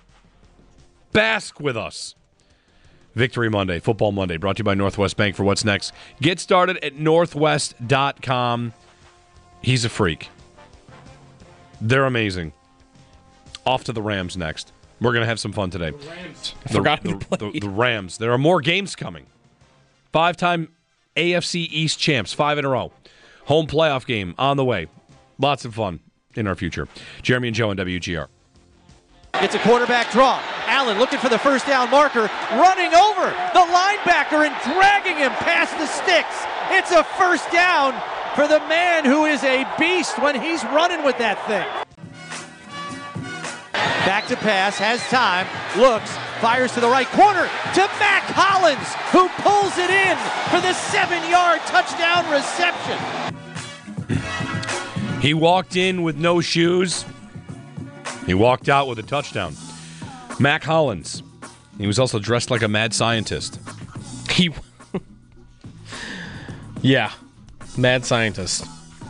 [SPEAKER 5] bask with us. Victory Monday, Football Monday, brought to you by Northwest Bank for what's next. Get started at northwest dot com. He's a freak. They're amazing. Off to the Rams next. We're going to have some fun today.
[SPEAKER 6] The Rams. I
[SPEAKER 5] the,
[SPEAKER 6] forgot
[SPEAKER 5] the,
[SPEAKER 6] the,
[SPEAKER 5] the, the Rams. There are more games coming. Five-time A F C East champs, five in a row. Home playoff game on the way. Lots of fun in our future. Jeremy and Joe on W G R.
[SPEAKER 4] It's a quarterback draw. Allen looking for the first down marker, running over the linebacker and dragging him past the sticks. It's a first down for the man who is a beast when he's running with that thing. Back to pass, has time, looks, fires to the right corner to Mack Hollins, who pulls it in for the seven-yard touchdown reception.
[SPEAKER 5] He walked in with no shoes. He walked out with a touchdown. Mac Hollins. He was also dressed like a mad scientist.
[SPEAKER 6] He, yeah, mad scientist.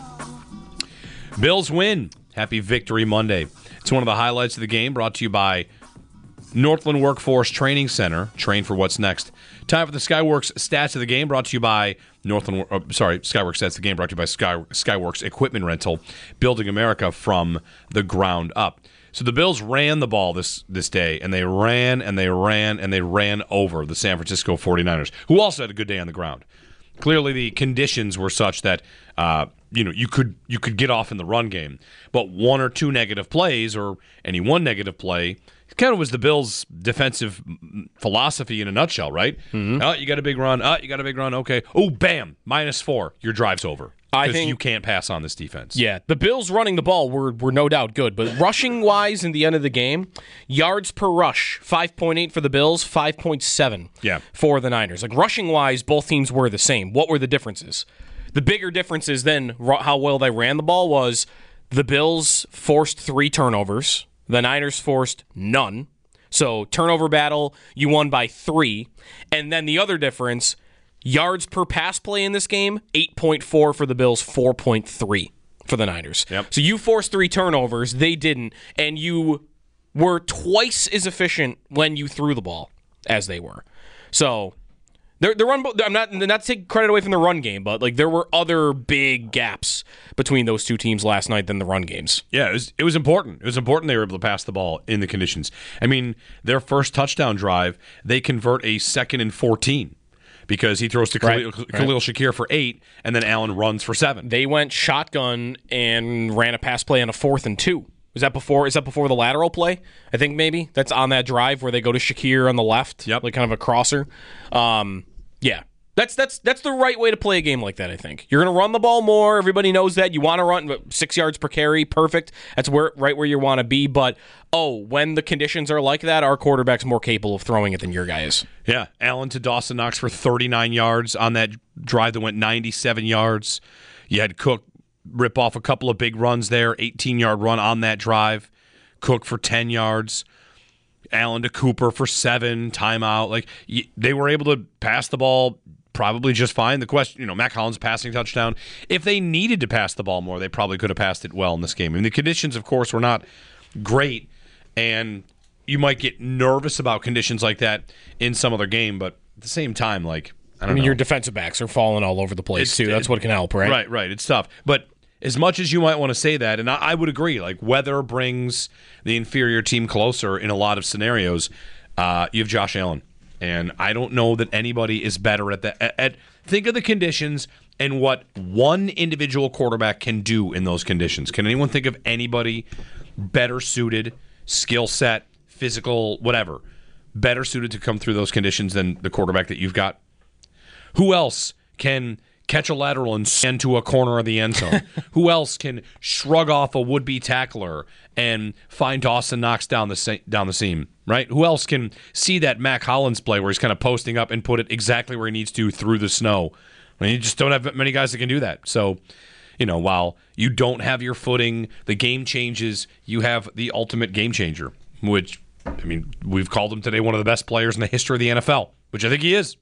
[SPEAKER 5] Bills win. Happy Victory Monday. It's one of the highlights of the game, brought to you by Northland Workforce Training Center. Train for what's next. Time for the Skyworks Stats of the Game, brought to you by Northland. Uh, sorry, Skyworks Stats of the Game, brought to you by Sky, Skyworks Equipment Rental, building America from the ground up. So the Bills ran the ball this this day, and they ran and they ran and they ran over the San Francisco forty-niners, who also had a good day on the ground. Clearly, the conditions were such that uh, you know you could you could get off in the run game, but one or two negative plays or any one negative play kind of was the Bills' defensive philosophy in a nutshell, right? Mm-hmm. Oh, you got a big run. Oh, you got a big run. Okay. Oh, bam, minus four. Your drive's over.
[SPEAKER 6] I think
[SPEAKER 5] you can't pass on this defense.
[SPEAKER 6] Yeah, the Bills running the ball were were no doubt good, but rushing wise, in the end of the game, yards per rush, five point eight for the Bills, five point seven
[SPEAKER 5] yeah.
[SPEAKER 6] for the Niners. Like rushing wise, both teams were the same. What were the differences? The bigger differences than how well they ran the ball was the Bills forced three turnovers, the Niners forced none. So turnover battle, you won by three, and then the other difference. Yards per pass play in this game, eight point four for the Bills, four point three for the Niners.
[SPEAKER 5] Yep.
[SPEAKER 6] So you forced three turnovers, they didn't, and you were twice as efficient when you threw the ball as they were. So the the run, I'm not not to take credit away from the run game, but like there were other big gaps between those two teams last night than the run games.
[SPEAKER 5] Yeah, it was it was important. It was important they were able to pass the ball in the conditions. I mean, their first touchdown drive, they convert a second and fourteen. Because he throws to Khalil,
[SPEAKER 6] right,
[SPEAKER 5] Khalil
[SPEAKER 6] right.
[SPEAKER 5] Shakir for eight, and then Allen runs for seven.
[SPEAKER 6] They went shotgun and ran a pass play on a fourth and two. Was that before? Is that before the lateral play? I think maybe that's on that drive where they go to Shakir on the left,
[SPEAKER 5] yep.
[SPEAKER 6] like kind of a crosser. Um, yeah, that's that's that's the right way to play a game like that. I think you're going to run the ball more. Everybody knows that. You want to run six yards per carry, perfect. That's where right where you want to be. But oh, when the conditions are like that, our quarterback's more capable of throwing it than your guy is.
[SPEAKER 5] Yeah, Allen to Dawson Knox for thirty-nine yards on that drive that went ninety-seven yards. You had Cook rip off a couple of big runs there, eighteen-yard run on that drive. Cook for ten yards. Allen to Cooper for seven, timeout. Like they were able to pass the ball probably just fine. The question, you know, Mac Hollins passing touchdown. If they needed to pass the ball more, they probably could have passed it well in this game. I mean, the conditions, of course, were not great, and you might get nervous about conditions like that in some other game, but at the same time, like, I don't
[SPEAKER 6] I mean,
[SPEAKER 5] know.
[SPEAKER 6] your defensive backs are falling all over the place,
[SPEAKER 5] It's,
[SPEAKER 6] too. That's
[SPEAKER 5] it,
[SPEAKER 6] what can help, right?
[SPEAKER 5] Right, right. It's tough. But as much as you might want to say that, and I, I would agree, like, weather brings the inferior team closer in a lot of scenarios. Uh, you have Josh Allen. And I don't know that anybody is better at that. At, at think of the conditions and what one individual quarterback can do in those conditions. Can anyone think of anybody better suited, skill set, physical, whatever, better suited to come through those conditions than the quarterback that you've got? Who else can catch a lateral and send to a corner of the end zone? Who else can shrug off a would-be tackler and find Dawson Knox down the se- down the seam, right? Who else can see that Mac Hollins play where he's kind of posting up and put it exactly where he needs to through the snow? I mean, you just don't have many guys that can do that. So, you know, while you don't have your footing, the game changes, you have the ultimate game changer, which, I mean, we've called him today one of the best players in the history of the N F L, which I think he is.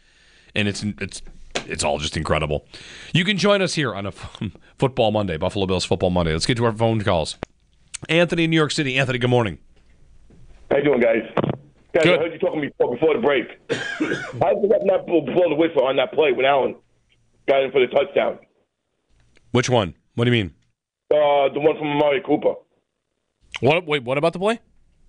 [SPEAKER 5] And it's it's it's all just incredible. You can join us here on a Football Monday, Buffalo Bills Football Monday. Let's get to our phone calls. Anthony in New York City. Anthony, good morning.
[SPEAKER 8] How you doing, guys? Guys,
[SPEAKER 5] Good.
[SPEAKER 8] I heard you talking before, before the break. How did that not blow the whistle on that play when Allen got in for the touchdown?
[SPEAKER 5] Which one? What do you mean?
[SPEAKER 8] Uh, the one from Amari Cooper.
[SPEAKER 6] What? Wait, what about the play?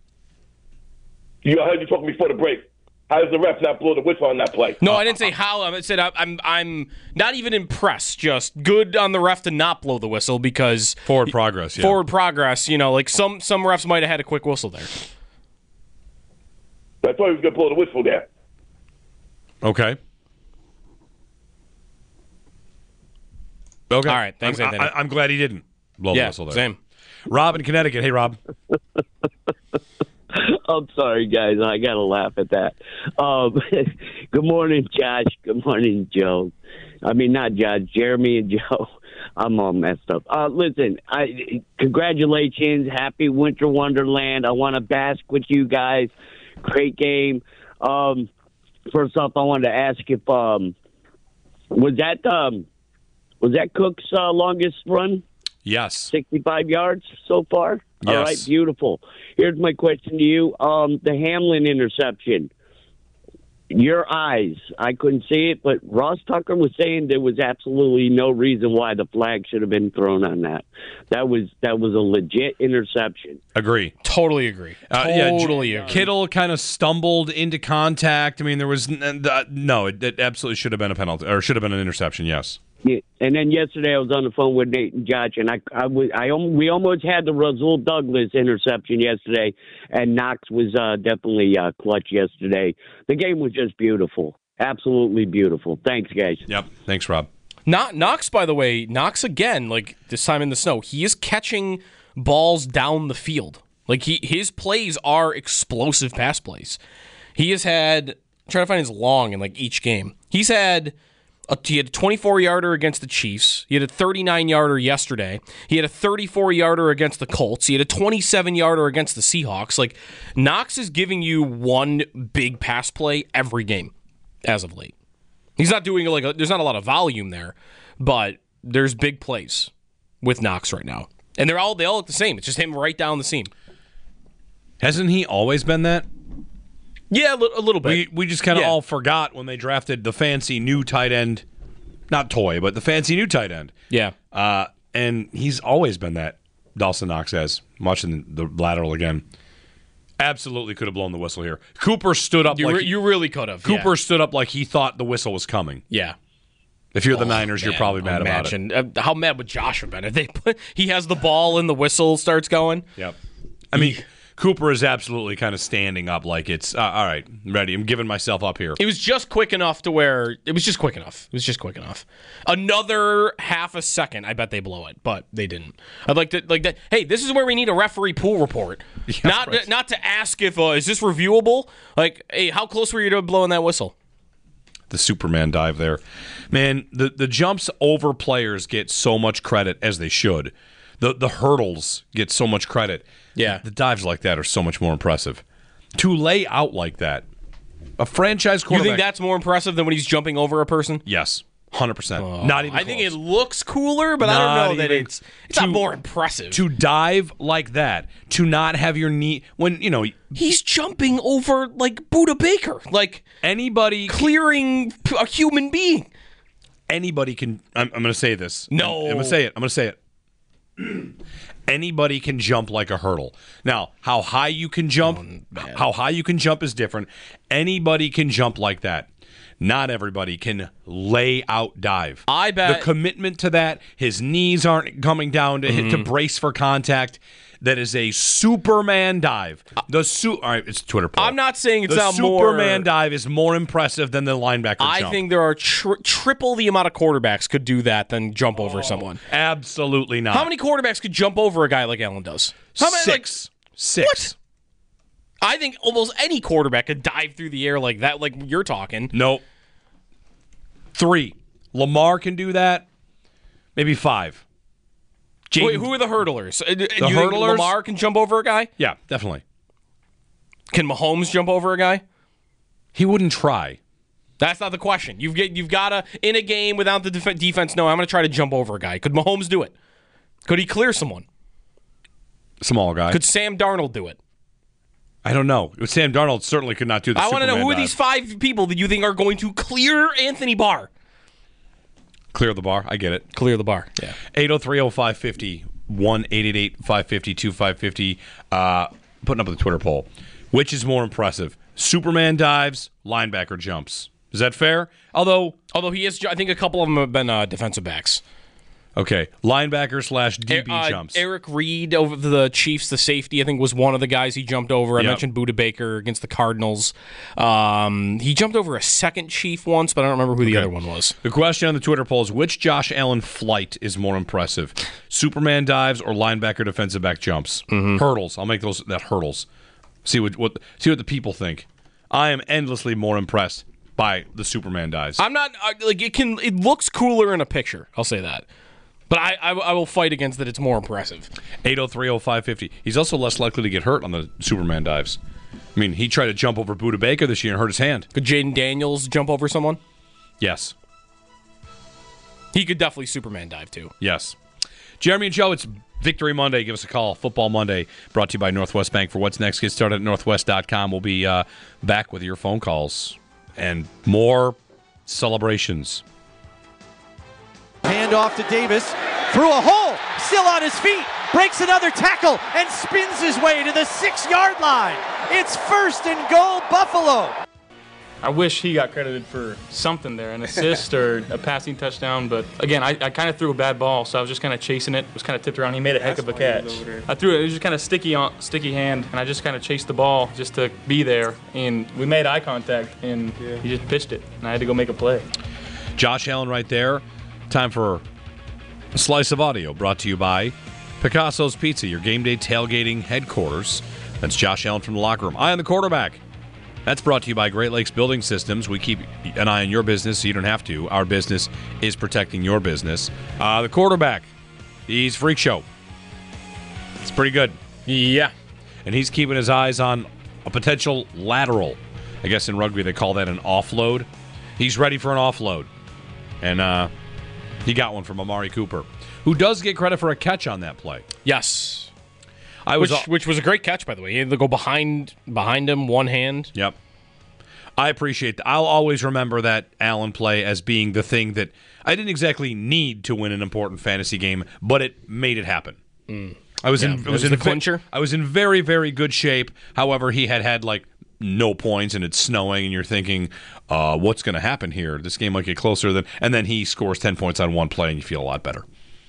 [SPEAKER 8] You, I heard you talking before the break. How does the ref not blow the whistle on that play?
[SPEAKER 6] No, I didn't say how. I said I'm I'm not even impressed. Just good on the ref to not blow the whistle because
[SPEAKER 5] Forward progress, yeah.
[SPEAKER 6] Forward progress. You know, like some some refs might have had a quick whistle there.
[SPEAKER 8] I thought he was going to blow the whistle there.
[SPEAKER 5] Okay. Okay.
[SPEAKER 6] All right, thanks,
[SPEAKER 5] I'm,
[SPEAKER 6] Anthony.
[SPEAKER 5] I, I'm glad he didn't blow
[SPEAKER 6] Yeah,
[SPEAKER 5] the whistle there.
[SPEAKER 6] same.
[SPEAKER 5] Rob in Connecticut. Hey, Rob.
[SPEAKER 9] I'm sorry, guys. I got to laugh at that. Um, good morning, Josh. Good morning, Joe. I mean, not Judge, Jeremy and Joe. I'm all messed up. Uh, listen, I, congratulations. Happy Winter Wonderland. I want to bask with you guys. Great game. Um, first off, I wanted to ask if um, was that um, was that Cook's uh, longest run?
[SPEAKER 5] Yes.
[SPEAKER 9] sixty-five yards so far?
[SPEAKER 5] Yes.
[SPEAKER 9] All right, beautiful. Here's my question to you. Um, the Hamlin interception. Your eyes. I couldn't see it, but Ross Tucker was saying there was absolutely no reason why the flag should have been thrown on that. That was that was a legit interception.
[SPEAKER 5] Agree.
[SPEAKER 6] Totally agree.
[SPEAKER 5] Uh, yeah,
[SPEAKER 6] totally
[SPEAKER 5] J-
[SPEAKER 6] agree.
[SPEAKER 5] Kittle kind of stumbled into contact. I mean, there was n- uh, no. It, it absolutely should have been a penalty, or should have been an interception. Yes.
[SPEAKER 9] Yeah. And then yesterday I was on the phone with Nate and Josh, and I, I, was, I we almost had the Rasul Douglas interception yesterday, and Knox was uh, definitely uh, clutch yesterday. The game was just beautiful, absolutely beautiful. Thanks, guys.
[SPEAKER 5] Yep. Thanks, Rob.
[SPEAKER 6] Not Knox, by the way, Knox again, like this time in the snow, he is catching balls down the field. Like he, his plays are explosive pass plays. He has had, I'm trying to find his long in like each game. He's had. A, he had a twenty-four yarder against the Chiefs. He had a thirty-nine yarder yesterday. He had a thirty-four yarder against the Colts. He had a twenty-seven yarder against the Seahawks. Like, Knox is giving you one big pass play every game as of late. He's not doing like a, there's not a lot of volume there, but there's big plays with Knox right now, and they're all they all look the same. It's just him right down the seam.
[SPEAKER 5] Hasn't he always been that?
[SPEAKER 6] Yeah, a little bit.
[SPEAKER 5] We we just kind of
[SPEAKER 6] Yeah.
[SPEAKER 5] all forgot when they drafted the fancy new tight end, not toy, but the fancy new tight end.
[SPEAKER 6] Yeah.
[SPEAKER 5] Uh, and he's always been that. Dawson Knox has, much in the lateral again. Absolutely could have blown the whistle here. Cooper stood up
[SPEAKER 6] You,
[SPEAKER 5] like
[SPEAKER 6] re-
[SPEAKER 5] he,
[SPEAKER 6] you really could have.
[SPEAKER 5] Cooper
[SPEAKER 6] yeah.
[SPEAKER 5] stood up like he thought the whistle was coming.
[SPEAKER 6] Yeah.
[SPEAKER 5] If you're the
[SPEAKER 6] Oh,
[SPEAKER 5] Niners, you're
[SPEAKER 6] man,
[SPEAKER 5] probably mad about it.
[SPEAKER 6] imagine. Uh, how mad would Josh have been if they put, he has the ball and the whistle starts going?
[SPEAKER 5] Yep. I mean, Cooper is absolutely kind of standing up like it's, uh, all right, ready. I'm giving myself up here.
[SPEAKER 6] It was just quick enough to where it was just quick enough. It was just quick enough. Another half a second, I bet they blow it, but they didn't. I'd like to like that. Hey, this is where we need a referee pool report,
[SPEAKER 5] Yeah,
[SPEAKER 6] not
[SPEAKER 5] right.
[SPEAKER 6] not to ask if uh, is this reviewable. Like, hey, how close were you to blowing that whistle?
[SPEAKER 5] The Superman dive there. Man, the, the jumps over players get so much credit, as they should. The the hurdles get so much credit.
[SPEAKER 6] Yeah.
[SPEAKER 5] The dives like that are so much more impressive. To lay out like that, a franchise
[SPEAKER 6] You
[SPEAKER 5] quarterback.
[SPEAKER 6] think that's more impressive than when he's jumping over a person?
[SPEAKER 5] Yes, one hundred percent. Not even
[SPEAKER 6] I think it
[SPEAKER 5] close.
[SPEAKER 6] looks cooler, but I
[SPEAKER 5] Not
[SPEAKER 6] don't know that
[SPEAKER 5] even-
[SPEAKER 6] it's it's not
[SPEAKER 5] to-
[SPEAKER 6] more impressive.
[SPEAKER 5] To dive like that, to not have your knee, when, you know,
[SPEAKER 6] He's jumping over like Buda Baker, like
[SPEAKER 5] anybody
[SPEAKER 6] clearing a human being.
[SPEAKER 5] anybody can. I'm, I'm going to say this.
[SPEAKER 6] No.
[SPEAKER 5] I'm going to say it. I'm going to say it. Anybody can jump like a hurdle. Now, how high you can jump, how high you can jump is different. Anybody can jump like that. Not everybody can lay out dive.
[SPEAKER 6] I bet-
[SPEAKER 5] the commitment to that, his knees aren't coming down to hit to brace for contact. That is a Superman dive. The su- All right, it's a Twitter poll.
[SPEAKER 6] I'm not saying it's
[SPEAKER 5] the
[SPEAKER 6] not more-
[SPEAKER 5] Superman dive is more impressive than the linebacker
[SPEAKER 6] I
[SPEAKER 5] jump.
[SPEAKER 6] think there are tri- triple the amount of quarterbacks could do that than jump over someone.
[SPEAKER 5] Absolutely not.
[SPEAKER 6] How many quarterbacks could jump over a guy like Allen does? How many? Like,
[SPEAKER 5] Six. Six.
[SPEAKER 6] I think almost any quarterback could dive through the air like that, like you're talking.
[SPEAKER 5] Nope. Three. Lamar can do that. Maybe five. Jaden-
[SPEAKER 6] Wait, who are the hurdlers? Uh, do you think
[SPEAKER 5] hurdlers?
[SPEAKER 6] Lamar can jump over a guy?
[SPEAKER 5] Yeah, definitely.
[SPEAKER 6] Can Mahomes jump over a guy?
[SPEAKER 5] He wouldn't try.
[SPEAKER 6] That's not the question. You've get, you've got to, in a game without the def- defense, no, I'm going to try to jump over a guy. Could Mahomes do it? Could he clear someone?
[SPEAKER 5] Small guy.
[SPEAKER 6] Could Sam Darnold do it?
[SPEAKER 5] I don't know. Sam Darnold certainly could not do the
[SPEAKER 6] I want to know
[SPEAKER 5] Superman
[SPEAKER 6] who are
[SPEAKER 5] dive.
[SPEAKER 6] these five people that you think are going to clear Anthony Barr?
[SPEAKER 5] Clear the bar. I get it.
[SPEAKER 6] Clear the bar. Yeah.
[SPEAKER 5] eight oh three oh five five oh. one eight eight eight five five oh two five five oh. Uh, putting up the Twitter poll. Which is more impressive? Superman dives, linebacker jumps. Is that fair? Although,
[SPEAKER 6] Although he is, I think a couple of them have been uh, defensive backs.
[SPEAKER 5] okay, linebacker slash D B
[SPEAKER 6] Uh,
[SPEAKER 5] jumps.
[SPEAKER 6] Eric Reed over the Chiefs, the safety, I think was one of the guys he jumped over. I
[SPEAKER 5] Yep.
[SPEAKER 6] mentioned Buda Baker against the Cardinals. Um, he jumped over a second Chief once, but I don't remember who the
[SPEAKER 5] Okay.
[SPEAKER 6] other one was.
[SPEAKER 5] The question on the Twitter poll is, which Josh Allen flight is more impressive? Superman dives or linebacker defensive back jumps?
[SPEAKER 6] Mm-hmm.
[SPEAKER 5] Hurdles. I'll make those that hurdles. See what, what see what the people think. I am endlessly more impressed by the Superman dives.
[SPEAKER 6] I'm not uh, like it can. It looks cooler in a picture. I'll say that. But I, I, I will fight against that. It's more impressive.
[SPEAKER 5] eight oh three oh five fifty. He's also less likely to get hurt on the Superman dives. I mean, he tried to jump over Budda Baker this year and hurt his hand.
[SPEAKER 6] Could Jaden Daniels jump over someone?
[SPEAKER 5] Yes.
[SPEAKER 6] He could definitely Superman dive, too.
[SPEAKER 5] Yes. Jeremy and Joe, it's Victory Monday. Give us a call. Football Monday, brought to you by Northwest Bank. For what's next, get started at northwest dot com. We'll be uh, back with your phone calls and more celebrations.
[SPEAKER 4] Hand off to Davis, through a hole, still on his feet, breaks another tackle, and spins his way to the six-yard line. It's first and goal, Buffalo.
[SPEAKER 10] I wish he got credited for something there, an assist or a passing touchdown. But, again, I, I kind of threw a bad ball, so I was just kind of chasing it. It was kind of tipped around. He made a heck of a catch. I threw it. It was just kind of sticky on, sticky hand, and I just kind of chased the ball just to be there. And we made eye contact, and yeah. he just pitched it, and I had to go make a play.
[SPEAKER 5] Josh Allen right there. Time for a slice of audio brought to you by Picasso's Pizza, your game day tailgating headquarters. That's Josh Allen from the locker room. Eye on the quarterback. That's brought to you by Great Lakes Building Systems. We keep an eye on your business so you don't have to. Our business is protecting your business. Uh, the quarterback, he's freak show. It's pretty good.
[SPEAKER 6] Yeah.
[SPEAKER 5] And he's keeping his eyes on a potential lateral. I guess in rugby they call that an offload. He's ready for an offload. And uh, he got one from Amari Cooper, who does get credit for a catch on that play.
[SPEAKER 6] Yes.
[SPEAKER 5] I was,
[SPEAKER 6] which, which was a great catch, by the way. He had to go behind behind him, one hand.
[SPEAKER 5] Yep. I appreciate that. I'll always remember that Allen play as being the thing that I didn't exactly need to win an important fantasy game, but it made it happen.
[SPEAKER 6] Mm.
[SPEAKER 5] I was
[SPEAKER 6] yeah,
[SPEAKER 5] in, it was,
[SPEAKER 6] was
[SPEAKER 5] in
[SPEAKER 6] the
[SPEAKER 5] ve-
[SPEAKER 6] clincher.
[SPEAKER 5] I was in very, very good shape. However, he had had like no points and it's snowing, and you're thinking, uh, what's going to happen here? This game might get closer than, and then he scores ten points on one play, and you feel a lot better.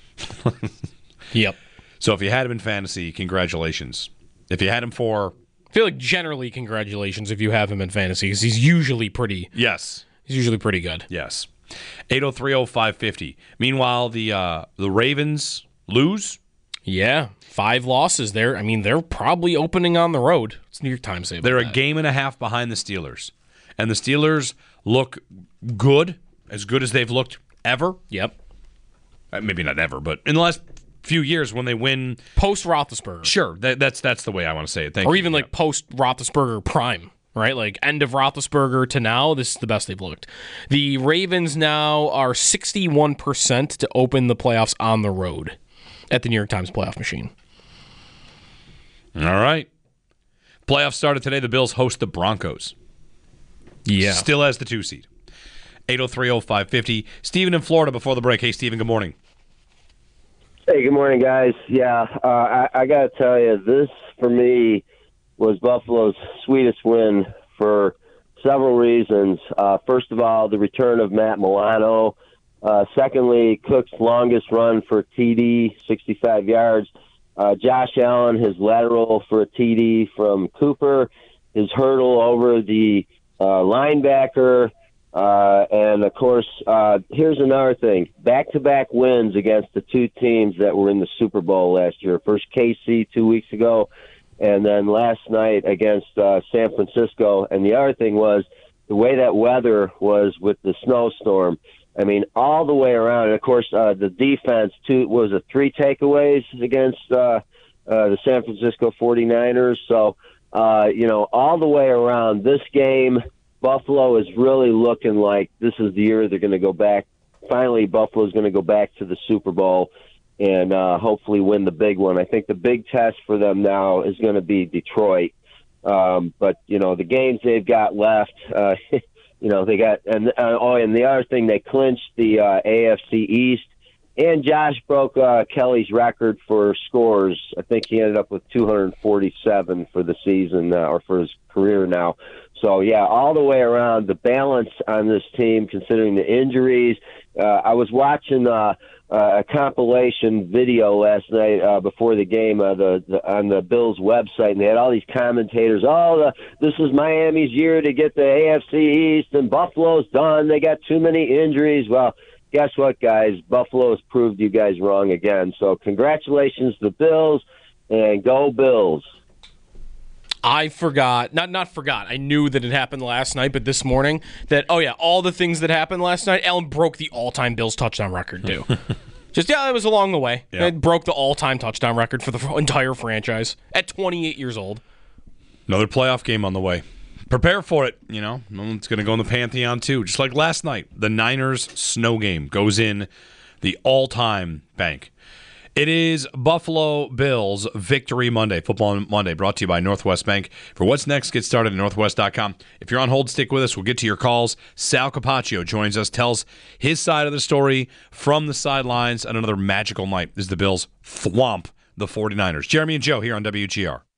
[SPEAKER 6] Yep.
[SPEAKER 5] So if you had him in fantasy, congratulations. If you had him for...
[SPEAKER 6] I feel like generally congratulations if you have him in fantasy, because he's usually pretty...
[SPEAKER 5] Yes.
[SPEAKER 6] He's usually pretty good.
[SPEAKER 5] Yes. eight oh three oh five fifty. Meanwhile, the uh, the Ravens lose?
[SPEAKER 6] Yeah. Five losses there. I mean, they're probably opening on the road. It's New York Times. Say
[SPEAKER 5] They're
[SPEAKER 6] that.
[SPEAKER 5] a game and a half behind the Steelers. And the Steelers look good, as good as they've looked ever.
[SPEAKER 6] Yep.
[SPEAKER 5] Uh, maybe not ever, but in the last... few years when they win
[SPEAKER 6] post Roethlisberger.
[SPEAKER 5] Sure, that, that's that's the way I want to say it. Thank
[SPEAKER 6] or
[SPEAKER 5] you.
[SPEAKER 6] even like
[SPEAKER 5] yeah.
[SPEAKER 6] post Roethlisberger prime, right? Like end of Roethlisberger to now, this is the best they've looked. The Ravens now are sixty-one percent to open the playoffs on the road at the New York Times playoff machine.
[SPEAKER 5] All right. Playoffs started today. The Bills host the Broncos.
[SPEAKER 6] Yeah.
[SPEAKER 5] Still as the two seed. eight oh three oh five fifty. Steven in Florida before the break. Hey, Steven, good morning.
[SPEAKER 11] Hey, good morning, guys. Yeah, uh, I, I got to tell you, this, for me, was Buffalo's sweetest win for several reasons. Uh, first of all, the return of Matt Milano. Uh, secondly, Cook's longest run for T D, sixty-five yards. Uh, Josh Allen, his lateral for a T D from Cooper. His hurdle over the uh, linebacker. Uh, and, of course, uh, here's another thing. Back-to-back wins against the two teams that were in the Super Bowl last year. First K C two weeks ago, and then last night against uh, San Francisco. And the other thing was the way that weather was with the snowstorm. I mean, all the way around. And, of course, uh, the defense, two, was it three takeaways against uh, uh, the San Francisco forty-niners. So, uh, you know, all the way around this game – Buffalo is really looking like this is the year they're going to go back. Finally, Buffalo's going to go back to the Super Bowl and uh, hopefully win the big one. I think the big test for them now is going to be Detroit. Um, but, you know, the games they've got left, uh, you know, they got – and uh, oh, and the other thing, they clinched the uh, A F C East. And Josh broke uh, Kelly's record for scores. I think he ended up with two hundred forty-seven for the season uh, or for his career now. So, yeah, all the way around, the balance on this team, considering the injuries. Uh, I was watching uh, uh, a compilation video last night uh, before the game uh, the, the, on the Bills website, and they had all these commentators. Oh, the, this is Miami's year to get the A F C East, and Buffalo's done. They got too many injuries. Well, guess what, guys? Buffalo has proved you guys wrong again. So congratulations to the Bills, and go Bills.
[SPEAKER 6] I forgot, not not forgot, I knew that it happened last night, but this morning, that, oh yeah, all the things that happened last night, Allen broke the all-time Bills touchdown record, too. Just, yeah, it was along the way.
[SPEAKER 5] Yeah.
[SPEAKER 6] It broke the all-time touchdown record for the entire franchise at twenty-eight years old.
[SPEAKER 5] Another playoff game on the way. Prepare for it, you know. It's going to go in the Pantheon, too. Just like last night, the Niners snow game goes in the all-time bank. It is Buffalo Bills Victory Monday, Football Monday, brought to you by Northwest Bank. For what's next, get started at northwest dot com. If you're on hold, stick with us. We'll get to your calls. Sal Capaccio joins us, tells his side of the story from the sidelines on another magical night as the Bills thwomp the 49ers. Jeremy and Joe here on W G R.